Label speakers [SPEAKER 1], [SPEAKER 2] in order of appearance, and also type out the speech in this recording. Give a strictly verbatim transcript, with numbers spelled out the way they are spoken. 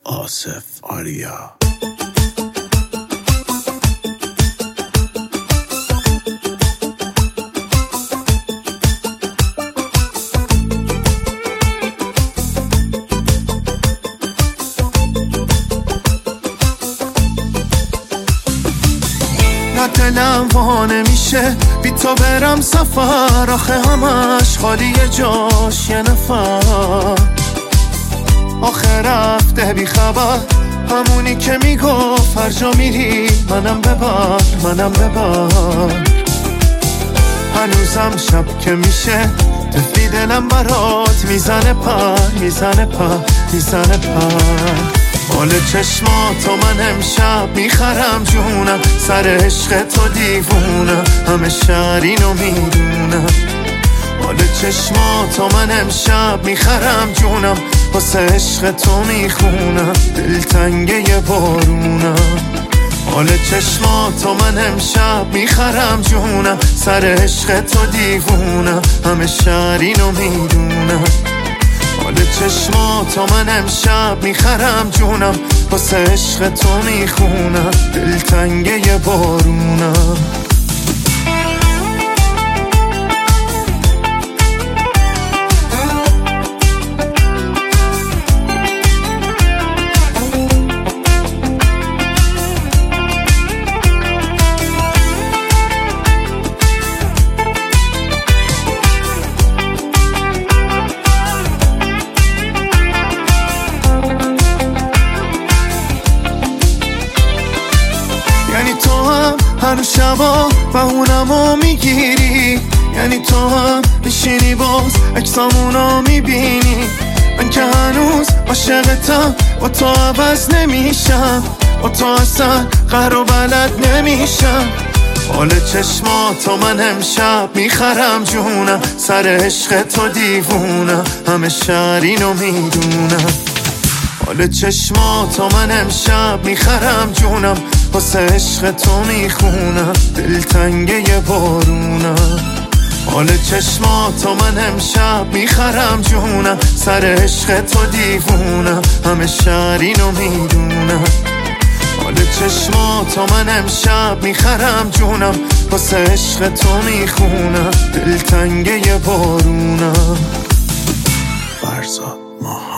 [SPEAKER 1] آصف آریا.
[SPEAKER 2] نه دلم وا نمیشه بی تو برم سفر، آخه همش خالی جاش یه نفر. آخه رفته بی خبر، همونی که میگفت هر جا میری منم ببر منم ببر. هنوزم شب که میشه طفلی دلم برات میزنه پر میزنه پر میزنه پر. مال چشماتو من امشب میخرم جونم، سر عشق تو دیوونم، همه شهر اینو میدونم. مال چشماتو من امشب میخرم جونم، واسه عشق تو میخونم، دلتنگه یه بارونم. مال چشماتو من امشب میخرم جونم، سر عشق تو دیوونم، همه شهر اینو میدونم. مال چشماتو من امشب میخرم جونم، واسه عشق تو میخونم، دلتنگه یه بارونم. یعنی تو هم هر شبا بهونمو میگیری، یعنی تو هم میشینی باز اکسامونو میبینی. من که هنوز عاشقتم، با تو عوض نمیشم، با تو اصلا قهر و بلد نمیشم. حال چشماتو من امشب میخرم جونم، سر عشق تو دیوونم، همه شهر اینو میدونم. حال چشماتو من امشب میخرم جونم، واسه عشق تو میخونم، دلتنگه یه بارونم. حال چشماتو من امشب میخرم جونم، سر عشق تو دیوونم، همه شهر اینو میدونم. حال چشماتو من امشب میخرم جونم، واسه عشق تو میخونم، دلتنگه یه بارونم.
[SPEAKER 1] فرزاد ماه